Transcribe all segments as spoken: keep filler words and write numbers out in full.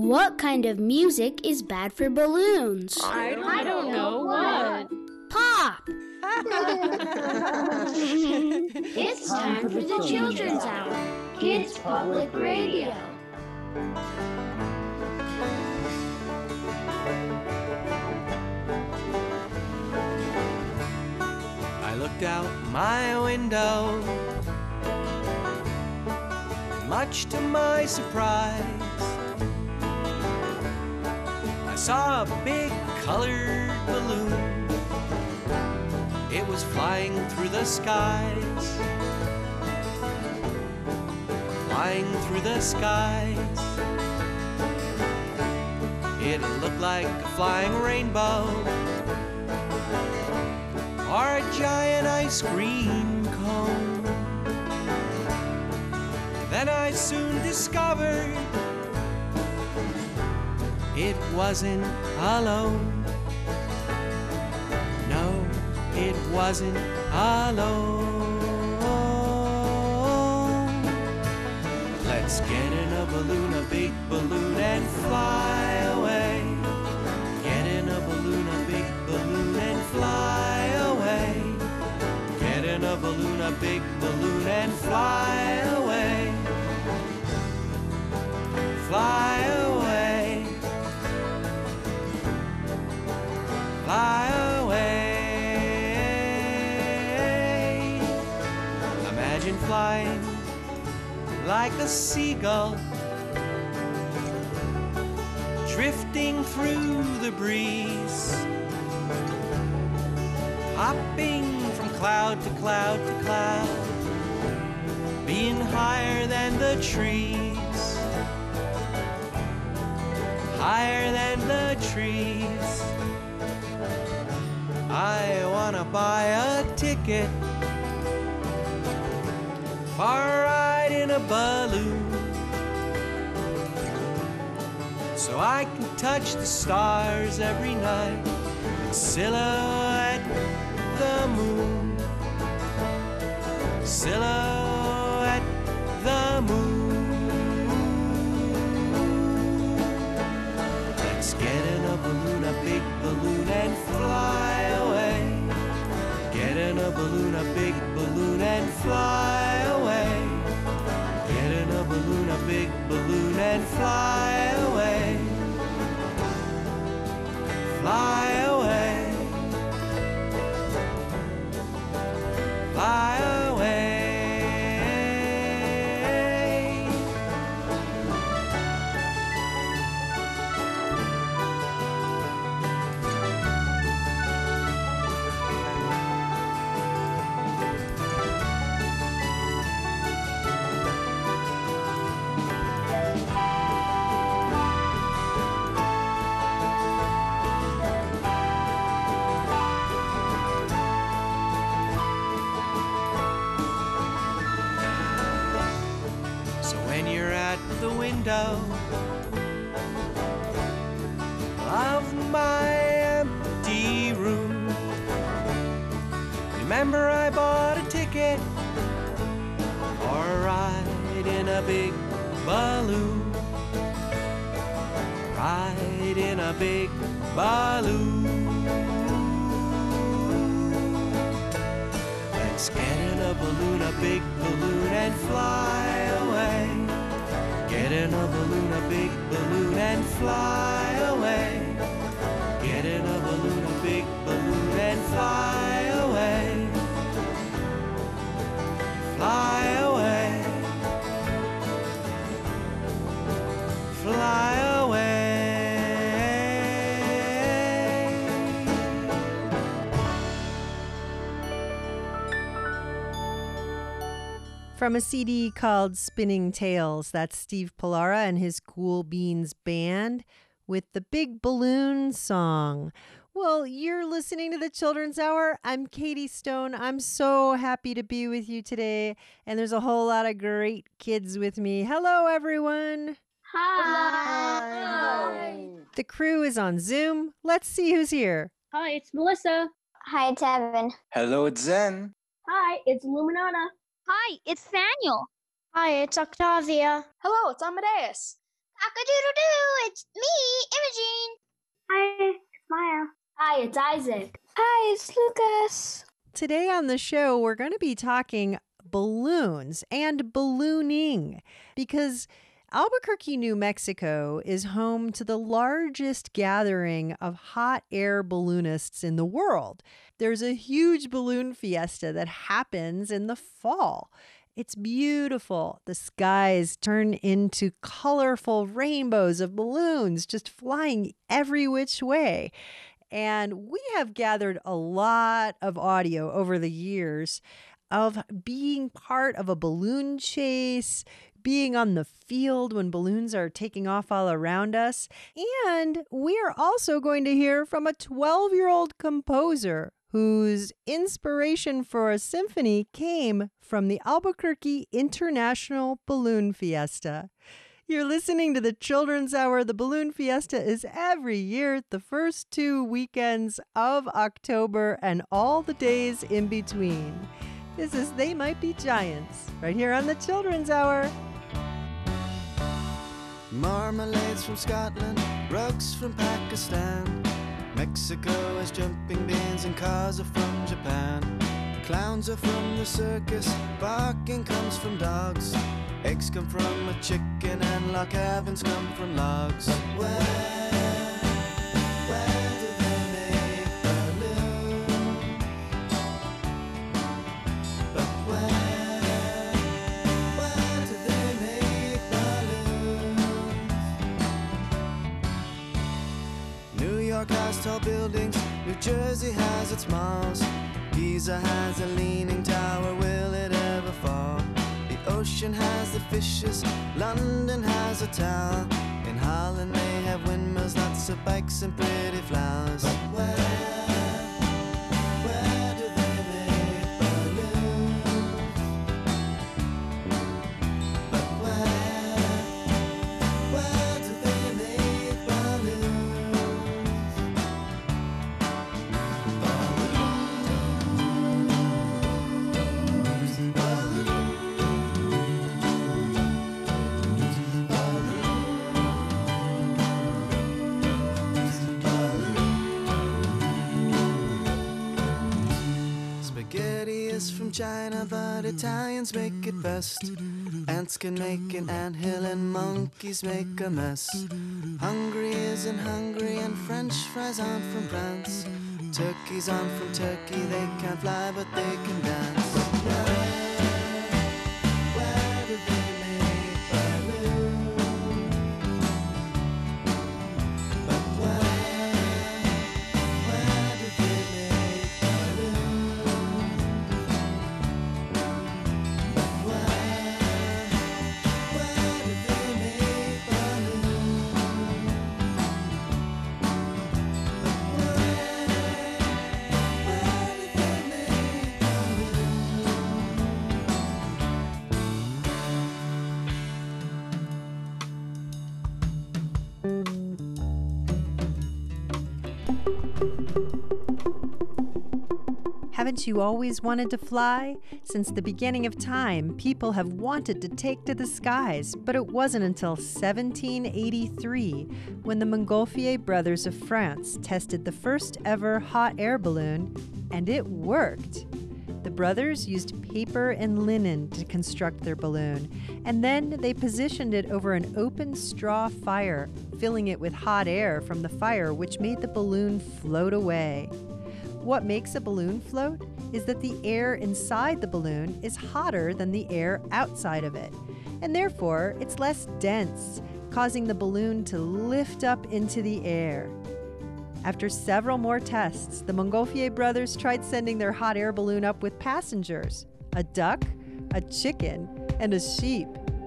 What kind of music is bad for balloons? I don't, I don't know. What? Pop! It's time for the Children's Hour, Kids Public Radio. I looked out my window, much to my surprise. I saw a big colored balloon. It was flying through the skies, flying through the skies. It looked like a flying rainbow or a giant ice cream cone. Then I soon discovered it wasn't alone. No, it wasn't alone. Let's get in a balloon, a big balloon, and fly away. Get in a balloon, a big balloon, and fly away. Get in a balloon, a big balloon, and fly away. Fly away. Fly away. Imagine flying like a seagull, drifting through the breeze, hopping from cloud to cloud to cloud, being higher than the trees, higher than the trees. I wanna buy a ticket for a ride in a balloon, so I can touch the stars every night and silhouette the moon, silhouette the moon. Let's get in a balloon, a big balloon, and fly away. Get in a balloon, a big balloon, and fly away. Get in a balloon, a big balloon, and fly away. Fly away. Fly away. The window of my empty room, remember I bought a ticket for a ride in a big balloon, ride in a big balloon. Let's get in a balloon, a big balloon, and fly away. Get in a balloon, a big balloon, and fly away. Get in a balloon, a big balloon, and fly away. Fly away. Fly away. From a C D called Spinning Tales, that's Steve Pollara and his Cool Beans Band with the Big Balloon Song. Well, you're listening to the Children's Hour. I'm Katie Stone. I'm so happy to be with you today. And there's a whole lot of great kids with me. Hello, everyone. Hi. The crew is on Zoom. Let's see who's here. Hi, it's Melissa. Hi, it's Evan. Hello, it's Zen. Hi, it's Luminata. Hi, it's Daniel. Hi, it's Octavia. Hello, it's Amadeus. Cock-a-doodle-doo, it's me, Imogene. Hi, it's Maya. Hi, it's Isaac. Hi, it's Lucas. Today on the show, we're going to be talking balloons and ballooning because Albuquerque, New Mexico is home to the largest gathering of hot air balloonists in the world. There's a huge balloon fiesta that happens in the fall. It's beautiful. The skies turn into colorful rainbows of balloons just flying every which way. And we have gathered a lot of audio over the years of being part of a balloon chase, being on the field when balloons are taking off all around us. And we are also going to hear from a twelve-year-old composer whose inspiration for a symphony came from the Albuquerque International Balloon Fiesta. You're listening to the Children's Hour. The Balloon Fiesta is every year, the first two weekends of October and all the days in between. This is They Might Be Giants, right here on the Children's Hour. Marmalades from Scotland, rugs from Pakistan. Mexico has jumping beans and cars are from Japan. Clowns are from the circus, barking comes from dogs. Eggs come from a chicken and log cabins come from logs. But where, where do they make balloons? But where, where do they make balloons? New York has tall buildings, New Jersey has its malls. Giza has a leaning tower, will it ever fall? The ocean has the fishes, London has a tower. In Holland they have windmills, lots of bikes and pretty flowers. But where, where do they make balloons? But where, where do they make balloons? Balloons, balloons. Spaghetti is from China, but Italians make it best. Ants can make an anthill and monkeys make a mess. Hungary is in Hungary and French fries aren't from France. Turkeys aren't from Turkey, they can't fly but they can dance. Where, where do they make balloons? But where, where do they make balloons? But where, where do they make balloons? But where, where do they make Haven't you always wanted to fly? Since the beginning of time, people have wanted to take to the skies, but it wasn't until seventeen eighty-three when the Montgolfier brothers of France tested the first ever hot air balloon, and it worked. The brothers used paper and linen to construct their balloon, and then they positioned it over an open straw fire, filling it with hot air from the fire, which made the balloon float away. What makes a balloon float is that the air inside the balloon is hotter than the air outside of it, and therefore it's less dense, causing the balloon to lift up into the air. After several more tests, the Montgolfier brothers tried sending their hot air balloon up with passengers, a duck, a chicken, and a sheep.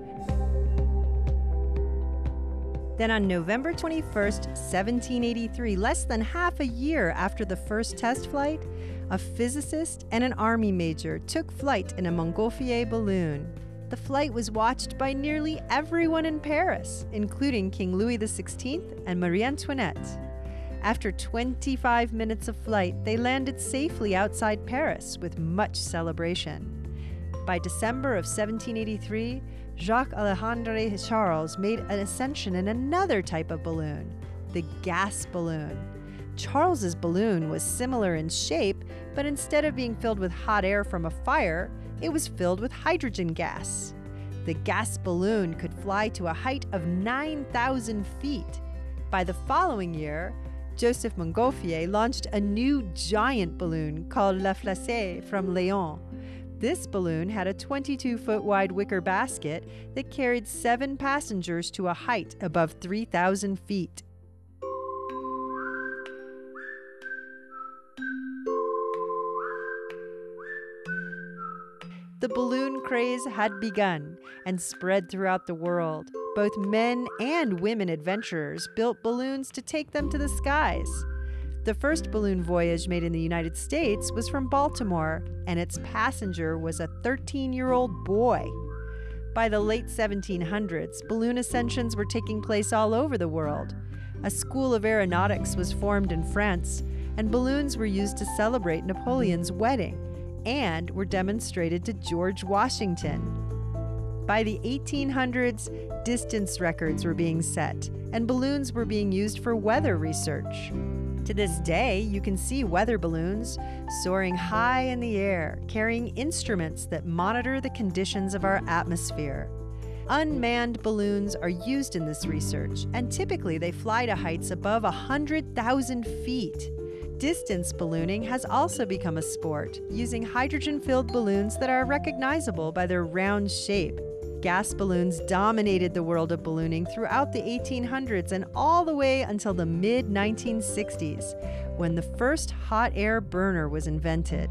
Then on November twenty-first, seventeen eighty-three, less than half a year after the first test flight, a physicist and an army major took flight in a Montgolfier balloon. The flight was watched by nearly everyone in Paris, including King Louis the sixteenth and Marie Antoinette. After twenty-five minutes of flight, they landed safely outside Paris with much celebration. By December of seventeen eighty-three, Jacques-Alexandre Charles made an ascension in another type of balloon, the gas balloon. Charles's balloon was similar in shape, but instead of being filled with hot air from a fire, it was filled with hydrogen gas. The gas balloon could fly to a height of nine thousand feet. By the following year, Joseph Montgolfier launched a new giant balloon called La Flacée from Léon. This balloon had a twenty-two foot wide wicker basket that carried seven passengers to a height above three thousand feet. The balloon craze had begun and spread throughout the world. Both men and women adventurers built balloons to take them to the skies. The first balloon voyage made in the United States was from Baltimore, and its passenger was a thirteen-year-old boy. By the late seventeen hundreds, balloon ascensions were taking place all over the world. A school of aeronautics was formed in France, and balloons were used to celebrate Napoleon's wedding, and were demonstrated to George Washington. By the eighteen hundreds, distance records were being set, and balloons were being used for weather research. To this day, you can see weather balloons soaring high in the air, carrying instruments that monitor the conditions of our atmosphere. Unmanned balloons are used in this research, and typically they fly to heights above one hundred thousand feet. Distance ballooning has also become a sport, using hydrogen-filled balloons that are recognizable by their round shape. Gas balloons dominated the world of ballooning throughout the eighteen hundreds and all the way until the mid nineteen sixties, when the first hot air burner was invented.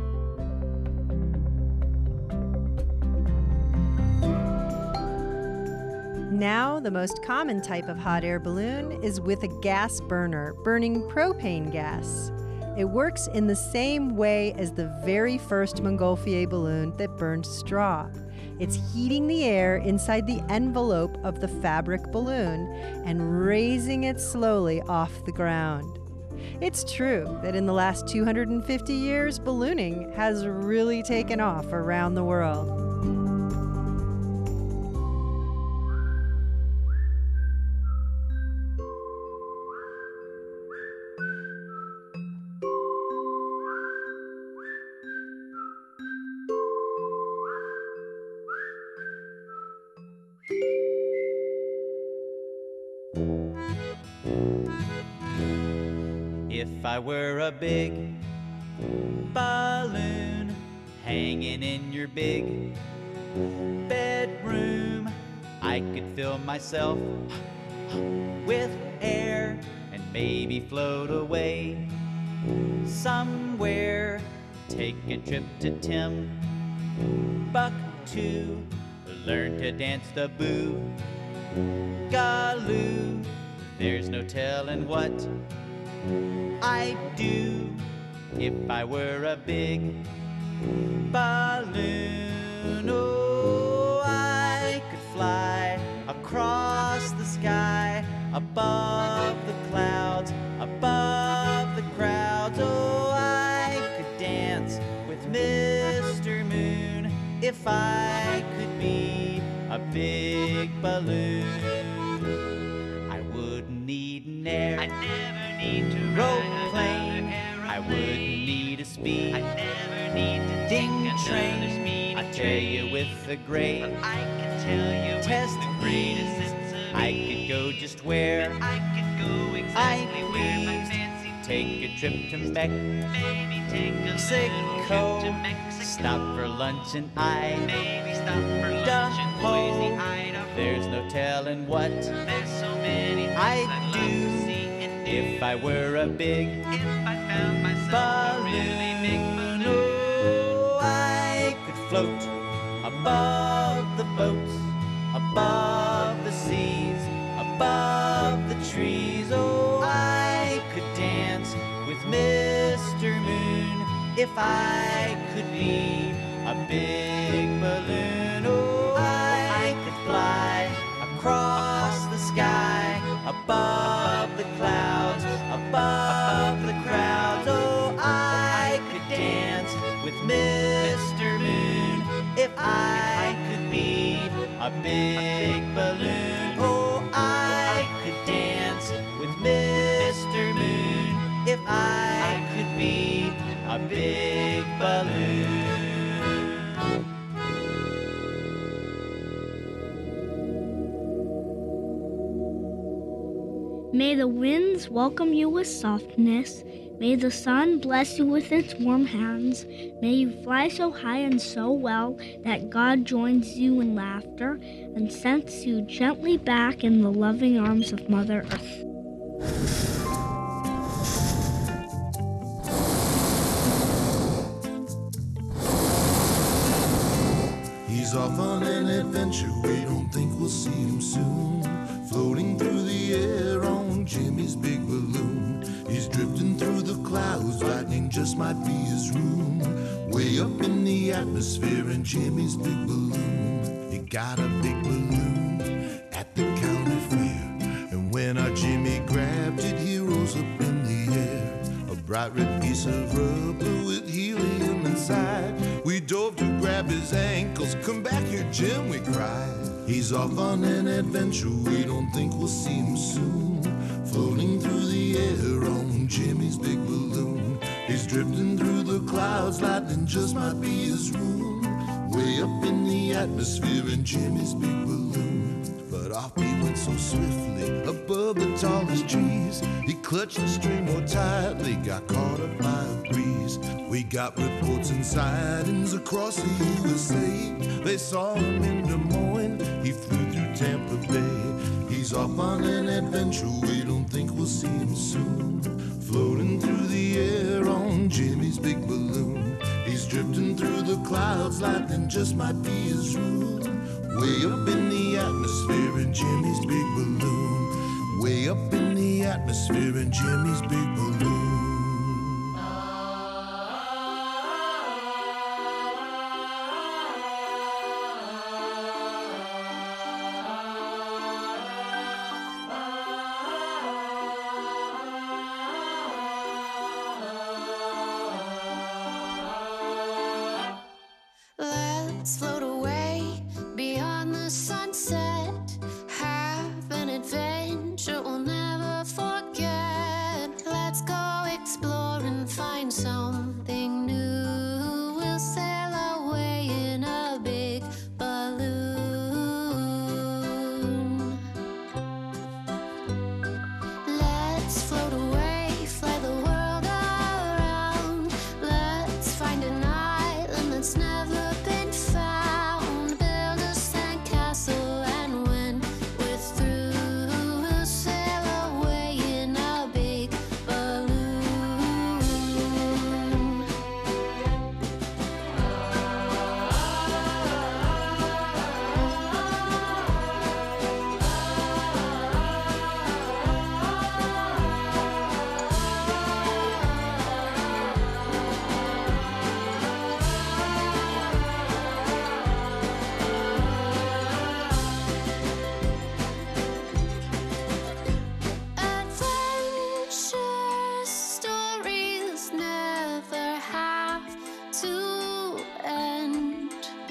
Now, the most common type of hot air balloon is with a gas burner, burning propane gas. It works in the same way as the very first Montgolfier balloon that burned straw. It's heating the air inside the envelope of the fabric balloon and raising it slowly off the ground. It's true that in the last two hundred fifty years, ballooning has really taken off around the world. If I were a big balloon hanging in your big bedroom, I could fill myself with air and maybe float away somewhere. Take a trip to Timbuktu, learn to dance the boogaloo. There's no telling what I'd do if I were a big balloon. Oh, I could fly across the sky, above the clouds, above the crowds. Oh, I could dance with Mister Moon if I could be a big balloon. I wouldn't need an air. I never need to rope-plane. I wouldn't need a speed. I never need to ding train. I tell you with the great, I can tell you test with the greatest. I could go just where I could go exactly I where my fancy take a trip to Mexico. Maybe take a Mexico. Trip to Mexico. Stop for lunch and I maybe stop for lunch in Boise, Idaho. There's no telling what there's so many I'd do if I were a big, if I found myself balloon. A really big balloon. Oh, I could float above the boats, above the seas, above the trees. Oh, I could dance with Mister Moon if I could be a big balloon. Oh, I could fly across the sky, above the clouds, above the crowds. Oh, I could dance with Mister Moon if a big balloon. Oh, I could dance with Mister Moon if I could be a big balloon. May the winds welcome you with softness. May the sun bless you with its warm hands. May you fly so high and so well that God joins you in laughter and sends you gently back in the loving arms of Mother Earth. He's off on an adventure, we don't think we'll see him soon. Floating through the air on Jimmy's big balloon. He's drifting through the clouds, lightning just might be his room. Way up in the atmosphere in Jimmy's big balloon. He got a big balloon at the county fair. And when our Jimmy grabbed it, he rose up in the air. A bright red piece of rubber with helium inside. We dove to grab his ankles. Come back here, Jim, we cried. He's off on an adventure, we don't think we'll see him soon. Floating through the air on Jimmy's big balloon. He's drifting through the clouds, lightning just might be his room. Way up in the atmosphere in Jimmy's big balloon. But off he went so swiftly, above the tallest trees. He clutched the string more tightly, got caught up by a breeze. We got reports and sightings across the U S A. They saw him in Des Moines, he flew through Tampa Bay. He's off on an adventure, we don't think we'll see him soon. Floating through the air on Jimmy's big balloon. He's drifting through the clouds, lightning just might be his room. Way up in the atmosphere in Jimmy's big balloon. Way up in the atmosphere in Jimmy's big balloon. Let's float away beyond the sunset. Have an adventure we'll never forget. Let's go explore and find something new. We'll sail away in a big balloon. Let's float away, fly the world around. Let's find an island that's never been found. Build a sandcastle, and when we're through, we'll sail away in a big balloon. Adventure stories never have to end.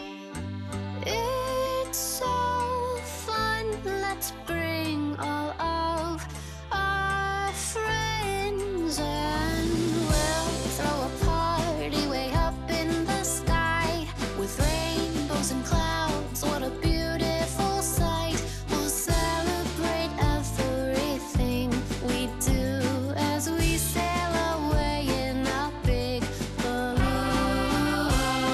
It's so fun, let's bring all of our friends and we'll throw a party way up in the sky with rainbows and clouds. What a beautiful sight. We'll celebrate everything we do as we sail away in a big balloon.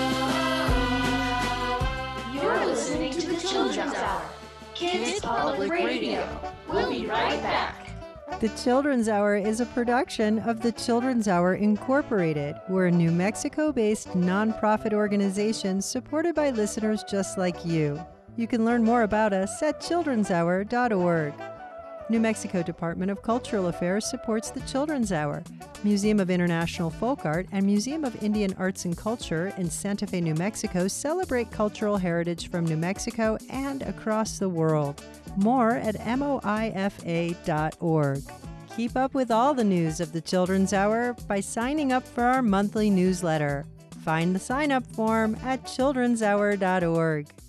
You're listening to the Children's Hour, Kids Public Radio. We'll be right back. The Children's Hour is a production of the Children's Hour Incorporated. We're a New Mexico-based nonprofit organization supported by listeners just like you. You can learn more about us at children's hour dot org. New Mexico Department of Cultural Affairs supports the Children's Hour. Museum of International Folk Art and Museum of Indian Arts and Culture in Santa Fe, New Mexico celebrate cultural heritage from New Mexico and across the world. More at moifa dot org. Keep up with all the news of the Children's Hour by signing up for our monthly newsletter. Find the sign-up form at children's hour dot org.